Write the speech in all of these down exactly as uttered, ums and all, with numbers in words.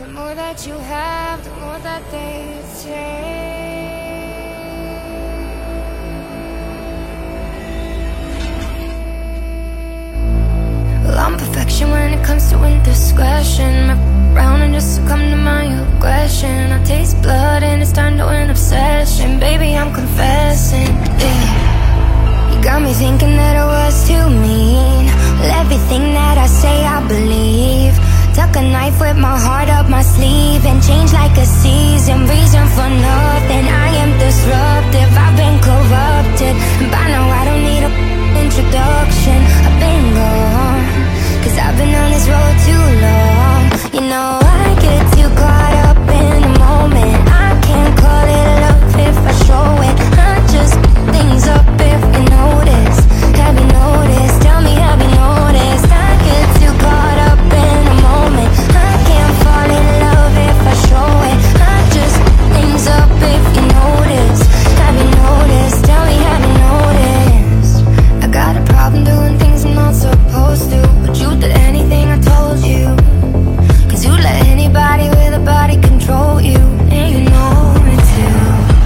The more that you have, the more that they take. Well, I'm perfection when it comes to indiscretion. Round and just succumb to my aggression. I taste blood and it's turned to an obsession. Baby, I'm confessing, yeah. You got me thinking that I was too mean. Well, everything that I say I believe. Tuck a knife with my heart up my sleeve and change like a season. Reason for nothing, I am disruptive. I've been corrupted, and by now I don't need a introduction. I've been gone, cause I've been on this road too long. You know I get too caught up in the moment. I can't call it love if I show it. I just things up if you notice. Have you noticed? Tell me, have you noticed? I get too caught up in the moment. I can't fall in love if I show it. I just things up if you notice. Have you noticed? Tell me, have you noticed? I got a problem doing things I'm not supposed to, but you did anything I told you. Cause you let anybody with a body control you, and you know it too.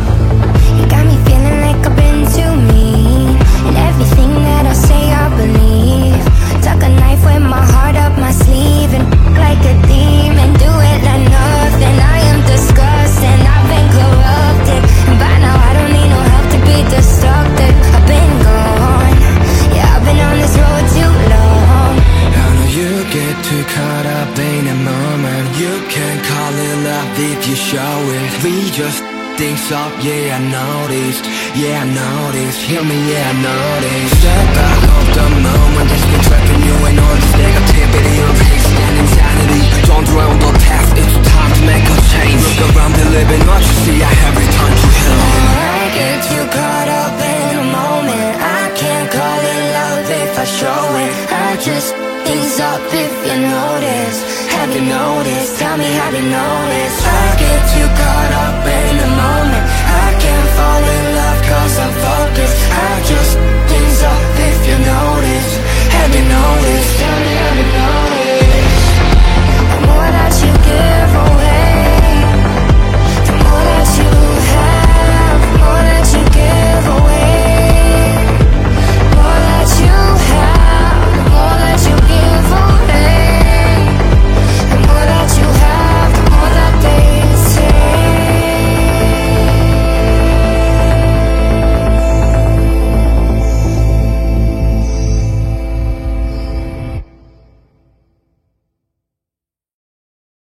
You got me feeling like I've been too mean, and everything that I say I believe. Tuck a knife with my heart up my sleeve and like a demon, do it like nothing. I am disgusting, I've been corrupted, and by now I don't need no help to be destructive. I've been gone, yeah, I've been on this road too long. I know you get too caught up in a moment. You can call it love if you show it. We just things up, yeah, I noticed. Yeah, I noticed. Hear me, yeah, I noticed. Step back of the moment. Just been trapping you in all this negativity, your pace and insanity. Don't dwell on the past, it's time to make a change. Look around and live in what you see. I have returned to hell. I get too caught up in a moment. I can't call it love if I show it. I just things up if you notice. Have you noticed? Tell me, have you noticed? I get too caught up in the moment. I can't fall in love cause I'm focused. I just things up if you notice. Have you noticed? Tell me, have you noticed?